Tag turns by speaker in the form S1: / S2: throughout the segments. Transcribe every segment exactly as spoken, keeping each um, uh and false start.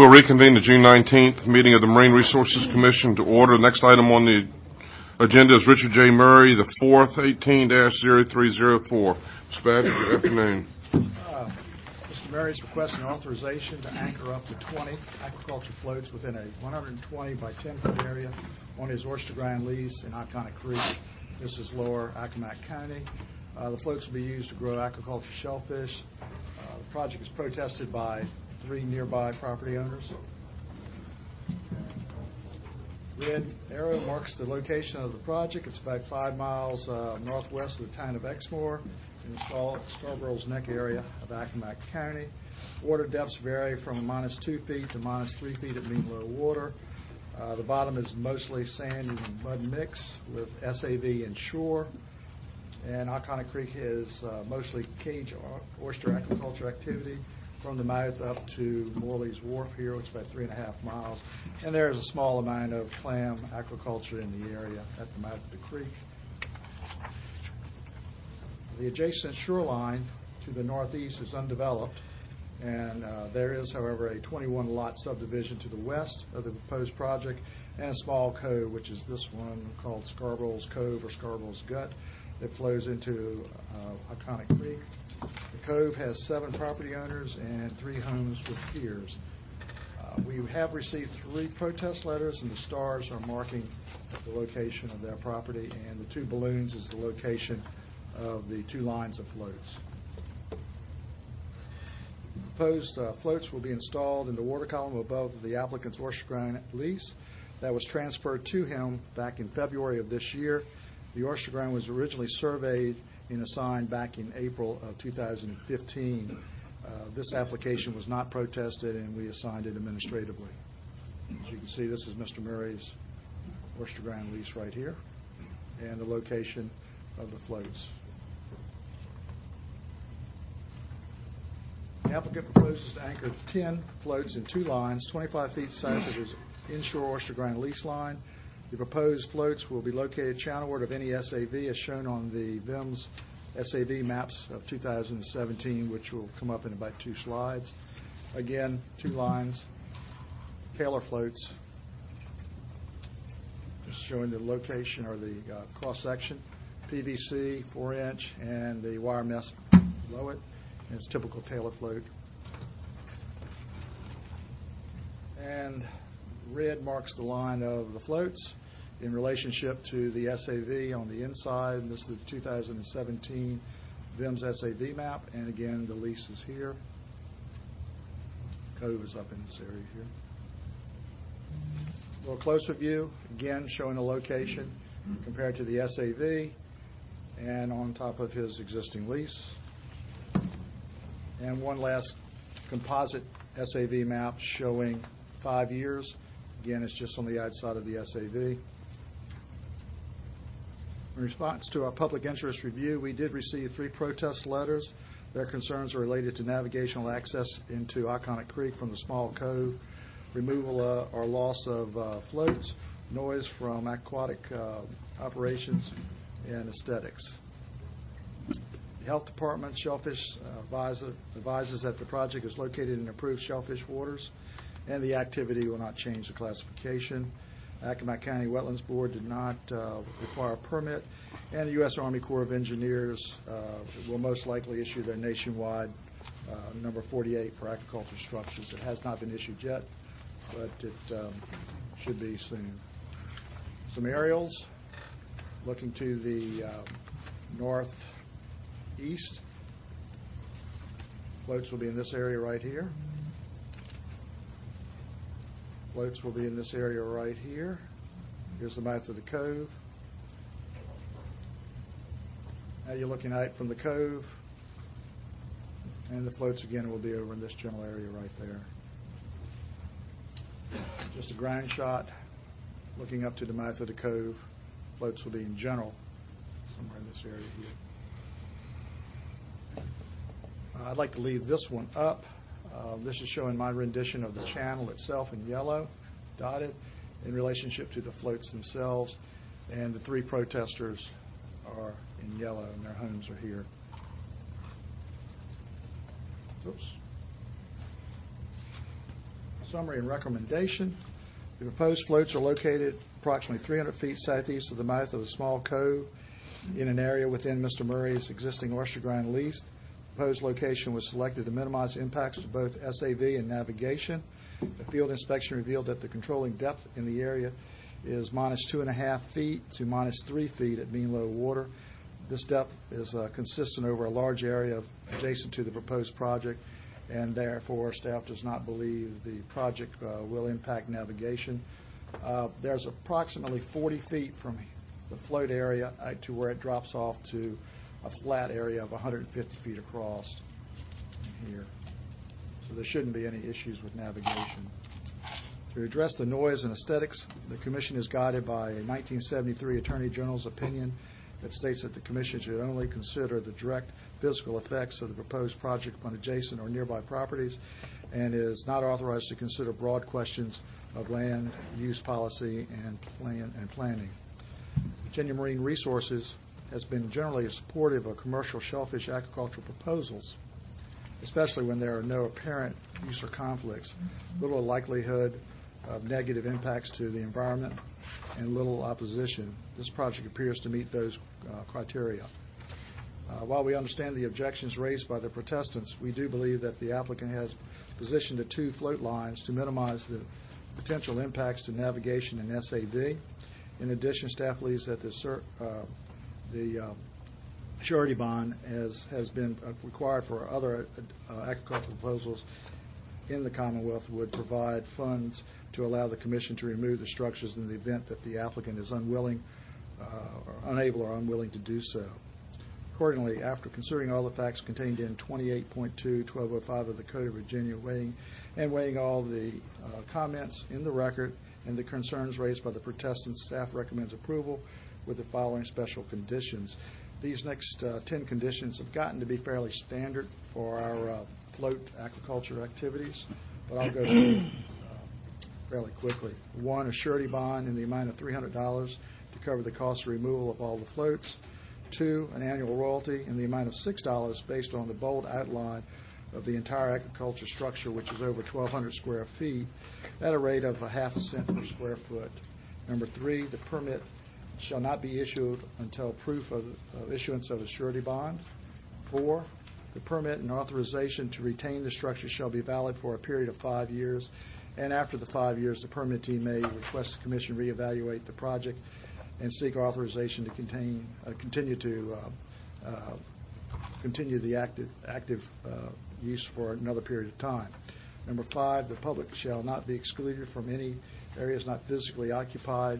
S1: We'll reconvene the June nineteenth meeting of the Marine Resources Commission to order. The next item on the agenda is Richard J. Murray, the fourth, eighteen dash zero three zero four. Mister Badger, good afternoon.
S2: Uh, Mister Murray is requesting authorization to anchor up to twenty aquaculture floats within a one hundred twenty by ten foot area on his oyster grind lease in Iconic Creek. This is lower Accomack County. Uh, the floats will be used to grow aquaculture shellfish. Uh, the project is protested by three nearby property owners. Red arrow marks the location of the project. It's about five miles uh, northwest of the town of Exmoor in the Scarborough's Neck area of Accomack County. Water depths vary from minus two feet to minus three feet at mean low water. Uh, the bottom is mostly sandy and mud mix with S A V and shore. And Iconic Creek is uh, mostly cage oyster aquaculture activity from the mouth up to Morley's Wharf here, which is about three and a half miles. And there is a small amount of clam aquaculture in the area at the mouth of the creek. The adjacent shoreline to the northeast is undeveloped, and uh, there is, however, a twenty-one lot subdivision to the west of the proposed project and a small cove, which is this one called Scarborough's Cove or Scarborough's Gut, that flows into uh, Iconic Creek. The cove has seven property owners and three homes with piers. Uh, we have received three protest letters, and the stars are marking the location of their property, and the two balloons is the location of the two lines of floats. Proposed uh, floats will be installed in the water column above the applicant's oyster grind lease that was transferred to him back in February of this year. The oyster grind was originally surveyed and assigned back in April of two thousand fifteen. Uh, this application was not protested, and we assigned it administratively. As you can see, this is Mister Murray's oyster grind lease right here, and the location of the floats. The applicant proposes to anchor ten floats in two lines, twenty-five feet south of his inshore oyster grind lease line. The proposed floats will be located channelward of any S A V as shown on the V I M's S A V maps of two thousand seventeen, which will come up in about two slides. Again, two lines, Taylor floats, just showing the location or the uh, cross-section, P V C, four inch, and the wire mesh below it. And it's typical Taylor float. And red marks the line of the floats in relationship to the S A V on the inside. And this is the two thousand seventeen V I M's S A V map. And again, the lease is here. Cove is up in this area here. A little closer view, again, showing the location compared to the S A V and on top of his existing lease. And one last composite S A V map showing five years. Again, it's just on the outside of the S A V. In response to our public interest review, we did receive three protest letters. Their concerns are related to navigational access into Iconic Creek from the small cove, removal uh, or loss of uh, floats, noise from aquatic uh, operations, and aesthetics. The Health Department Shellfish uh, advisor, advises that the project is located in approved shellfish waters and the activity will not change the classification. Accomack County Wetlands Board did not uh, require a permit, and the U S Army Corps of Engineers uh, will most likely issue their nationwide uh, number forty-eight for aquaculture structures. It has not been issued yet, but it um, should be soon. Some aerials looking to the uh, northeast. Floats will be in this area right here. Floats will be in this area right here. Here's the mouth of the cove. Now you're looking at it from the cove, and the floats again will be over in this general area right there. Just a grind shot looking up to the mouth of the cove. Floats will be in general somewhere in this area here. Uh, I'd like to leave this one up. Uh, this is showing my rendition of the channel itself in yellow, dotted, in relationship to the floats themselves. And the three protesters are in yellow, and their homes are here. Oops. Summary and recommendation. The proposed floats are located approximately three hundred feet southeast of the mouth of a small cove in an area within Mister Murray's existing oyster ground lease. The proposed location was selected to minimize impacts to both S A V and navigation. The field inspection revealed that the controlling depth in the area is minus two and a half feet to minus three feet at mean low water. This depth is uh, consistent over a large area adjacent to the proposed project, and therefore staff does not believe the project uh, will impact navigation. Uh, there's approximately forty feet from the float area uh, to where it drops off to a flat area of one hundred fifty feet across here. So there shouldn't be any issues with navigation. To address the noise and aesthetics, the Commission is guided by a nineteen seventy-three Attorney General's opinion that states that the Commission should only consider the direct physical effects of the proposed project on adjacent or nearby properties and is not authorized to consider broad questions of land use policy and plan and planning. Virginia Marine Resources has been generally supportive of commercial shellfish aquaculture proposals, especially when there are no apparent use or conflicts, little likelihood of negative impacts to the environment, and little opposition. This project appears to meet those uh, criteria. Uh, while we understand the objections raised by the protestants, we do believe that the applicant has positioned the two float lines to minimize the potential impacts to navigation and S A V. In addition, staff believes that the, uh, the uh, surety bond as has been required for other uh, agricultural proposals in the Commonwealth would provide funds to allow the Commission to remove the structures in the event that the applicant is unwilling, uh, or unable or unwilling to do so. Accordingly, after considering all the facts contained in twenty-eight point two, twelve oh five of the Code of Virginia, weighing and weighing all the uh, comments in the record and the concerns raised by the protestants, staff recommends approval with the following special conditions. These next uh, ten conditions have gotten to be fairly standard for our uh, float aquaculture activities, but I'll go through uh, fairly quickly. One, a surety bond in the amount of three hundred dollars to cover the cost of removal of all the floats. Two, an annual royalty in the amount of six dollars based on the bold outline of the entire aquaculture structure, which is over twelve hundred square feet, at a rate of a half a cent per square foot. Number three, the permit shall not be issued until proof of, of issuance of a surety bond. Four, the permit and authorization to retain the structure shall be valid for a period of five years, and after the five years, the permittee may request the Commission reevaluate the project and seek authorization to contain, uh, continue to uh, uh, continue the active, active uh, use for another period of time. Number five, the public shall not be excluded from any areas not physically occupied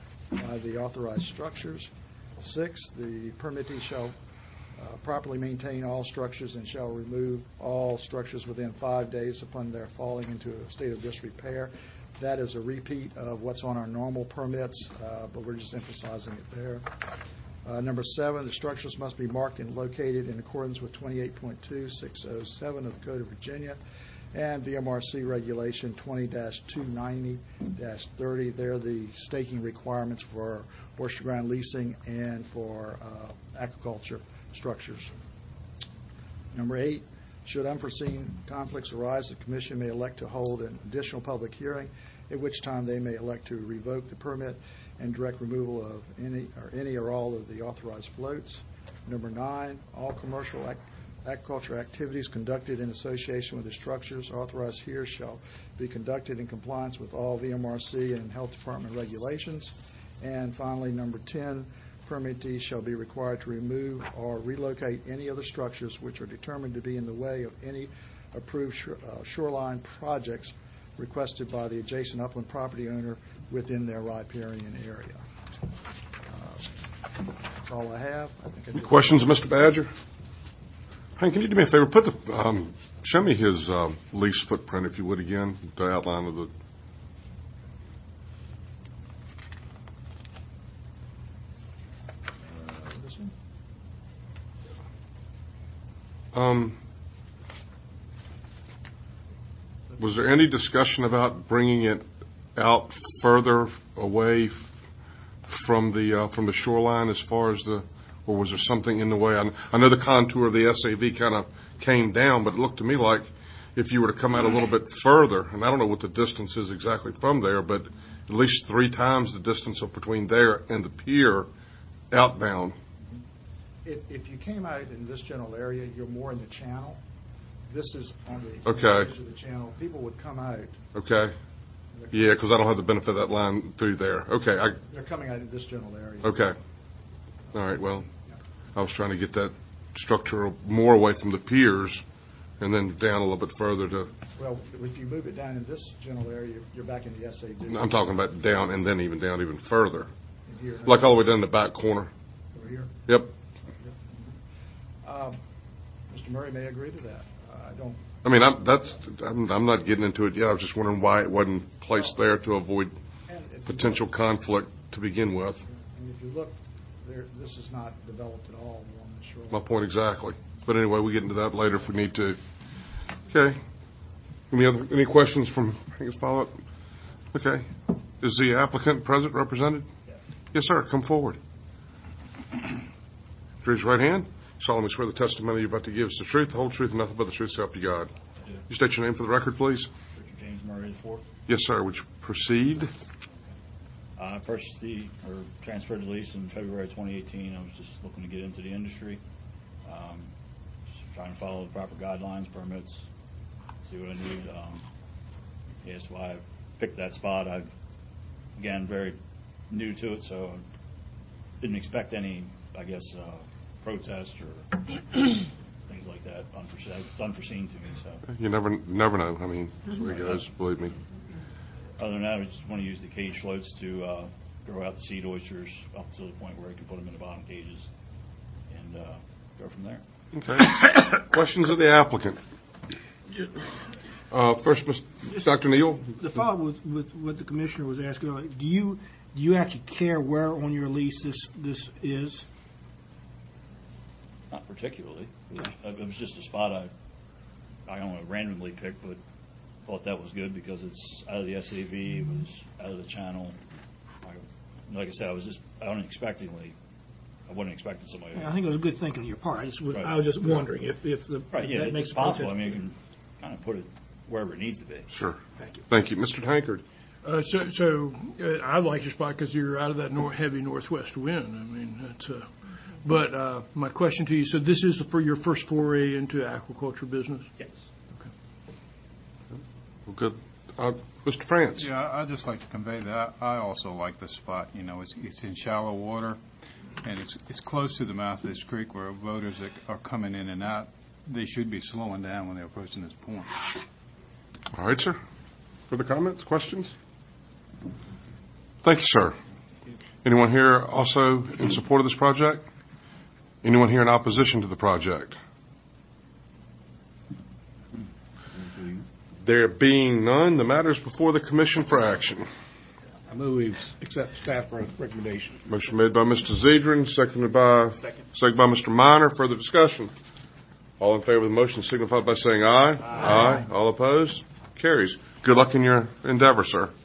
S2: by the authorized structures. Six, the permittee shall uh, properly maintain all structures and shall remove all structures within five days upon their falling into a state of disrepair. That is a repeat of what's on our normal permits, uh, but we're just emphasizing it there. Uh, number seven, the structures must be marked and located in accordance with twenty-eight point two six oh seven of the Code of Virginia and V M R C Regulation twenty dash two ninety dash thirty. They're the staking requirements for oyster ground leasing and for uh, aquaculture structures. Number eight, should unforeseen conflicts arise, the Commission may elect to hold an additional public hearing, at which time they may elect to revoke the permit and direct removal of any or any or all of the authorized floats. Number nine, all commercial ac aquaculture activities conducted in association with the structures authorized here shall be conducted in compliance with all V M R C and Health Department regulations. And finally, number ten, permittees shall be required to remove or relocate any other structures which are determined to be in the way of any approved shore, uh, shoreline projects requested by the adjacent upland property owner within their riparian area. Uh, that's all I have. I think I did.
S1: Questions, Mister Badger? Hey, can you do me a favor? Put the um, show me his um, lease footprint, if you would, again, the outline of the. Um, was there any discussion about bringing it out further away from the uh, from the shoreline, as far as the, or was there something in the way? I, I know the contour of the S A V kind of came down, but it looked to me like if you were to come out a little bit further, and I don't know what the distance is exactly from there, but at least three times the distance of between there and the pier outbound.
S2: If, if you came out in this general area, you're more in the channel. This is on the
S1: Okay.
S2: edge of the channel. People would come out.
S1: Okay. Yeah, because I don't have the benefit of that line through there. Okay. I,
S2: They're coming out in this general area.
S1: okay. All right. Well, I was trying to get that structure more away from the piers and then down a little bit further to.
S2: Well, if you move it down in this general area, you're back in the S A D.
S1: I'm talking about down and then even down even further,
S2: In here.
S1: like all the way down the back corner.
S2: Over here.
S1: Yep.
S2: Um, Mister Murray may agree to that. Uh, I don't.
S1: I mean, I'm, that's I'm, I'm not getting into it yet. I was just wondering why it wasn't placed there to avoid
S2: And if you
S1: potential
S2: look-
S1: conflict to begin with.
S2: And if you look, there, this is not developed at all along the shoreline.
S1: My point exactly. But anyway, we get into that later if we need to. Okay. Any other any questions from I guess follow up? Okay. Is the applicant present represented?
S3: Yes.
S1: Yes, sir. Come forward. Raise your right hand. Solemnly swear the testimony you're about to give is the truth, the whole truth, and nothing but the truth, so help you God.
S3: I do.
S1: You state your name for the record, please.
S3: Richard James Murray the fourth.
S1: Yes, sir. Would you proceed?
S3: I purchased the, or transferred the lease in February twenty eighteen. I was just looking to get into the industry. Um, just trying to follow the proper guidelines, permits, see what I need. Um, yeah, that's why I picked that spot. I, again, very new to it, so didn't expect any, I guess, uh, protest or things like that. Unforeseen, it's unforeseen to me, so.
S1: You never never know. I mean, that's the way it goes, believe me.
S3: Other than that, I just want to use the cage floats to uh, grow out the seed oysters up to the point where I can put them in the bottom cages and uh, go from there.
S1: Okay. Questions of the applicant? Uh, first, Doctor Neal.
S4: The follow-up with, with what the commissioner was asking earlier, do you do you actually care where on your lease this this is?
S3: Not particularly. It it was just a spot I I don't know, randomly picked, but thought that was good because it's out of the S A V, it was out of the channel. I, like I said, I was just unexpectedly, I wasn't expecting somebody.
S4: I think it was a good thinking on your part. I, just, was-
S3: Right.
S4: I was just wondering if, if the
S3: Right, yeah,
S4: that
S3: it's
S4: makes a
S3: possible. I
S4: potential-
S3: mean, you can kind of put it wherever it needs to be.
S1: Sure.
S4: Thank you.
S1: Thank you. Mister Tankard.
S5: Uh, so, so uh, I like your spot because you're out of that nor- heavy northwest wind. I mean, that's. Uh, but uh, my question to you: so this is for your first foray into aquaculture business?
S3: Yes.
S1: Well, good. Uh, Mister France.
S6: Yeah, I'd just like to convey that I also like this spot. You know, it's it's in shallow water, and it's it's close to the mouth of this creek where boaters that are coming in and out, they should be slowing down when they're approaching this point.
S1: All right, sir. Further comments, questions? Thank you, sir. Anyone here also in support of this project? Anyone here in opposition to the project? There being none, the matter is before the commission for action.
S4: I move we accept staff recommendation.
S1: Motion made by Mister Zedrin, seconded by
S4: Second.
S1: seconded by Mister Minor. Further discussion. All in favor of the motion signify by saying aye. Aye. All opposed? Carries. Good luck in your endeavor, sir.